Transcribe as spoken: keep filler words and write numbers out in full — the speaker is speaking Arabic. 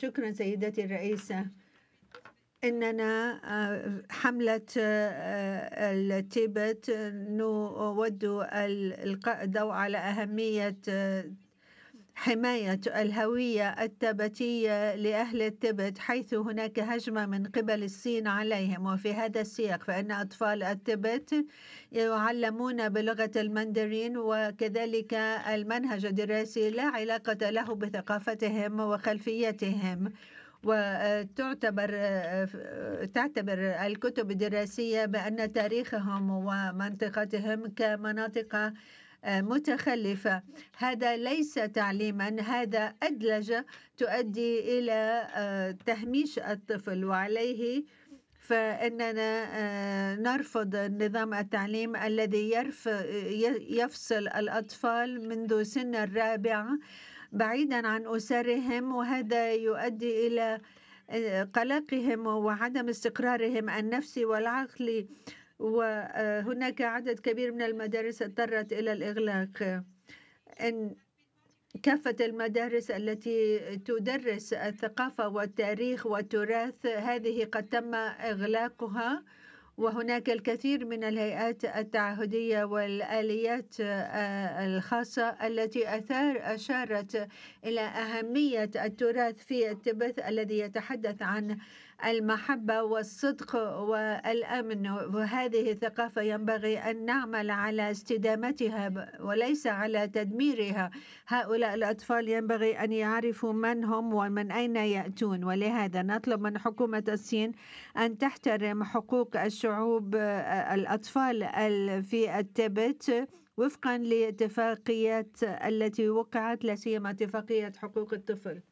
شكرا سيدتي الرئيسة. إننا حملة التبت نود إلقاء الضوء على أهمية حماية الهوية التبتية لأهل التبت، حيث هناك هجمة من قبل الصين عليهم. وفي هذا السياق فإن أطفال التبت يعلمون بلغة المندرين، وكذلك المنهج الدراسي لا علاقة له بثقافتهم وخلفيتهم، وتعتبر تعتبر الكتب الدراسية بأن تاريخهم ومنطقتهم كمناطق متخلفة. هذا ليس تعليما، هذا أدلجة تؤدي إلى تهميش الطفل، وعليه فإننا نرفض نظام التعليم الذي يفصل الأطفال منذ سن الرابعة بعيدا عن أسرهم، وهذا يؤدي إلى قلقهم وعدم استقرارهم النفسي والعقلي. وهناك عدد كبير من المدارس اضطرت إلى الإغلاق. إن كافة المدارس التي تدرس الثقافة والتاريخ والتراث هذه قد تم إغلاقها، وهناك الكثير من الهيئات التعهدية والآليات الخاصة التي أثار أشارت إلى أهمية التراث في التبت الذي يتحدث عن المحبة والصدق والأمن، وهذه الثقافة ينبغي أن نعمل على استدامتها وليس على تدميرها. هؤلاء الأطفال ينبغي أن يعرفوا من هم ومن أين يأتون، ولهذا نطلب من حكومة الصين أن تحترم حقوق الشعوب الأطفال في التبت وفقا لاتفاقيات التي وقعت، لا سيما اتفاقية حقوق الطفل.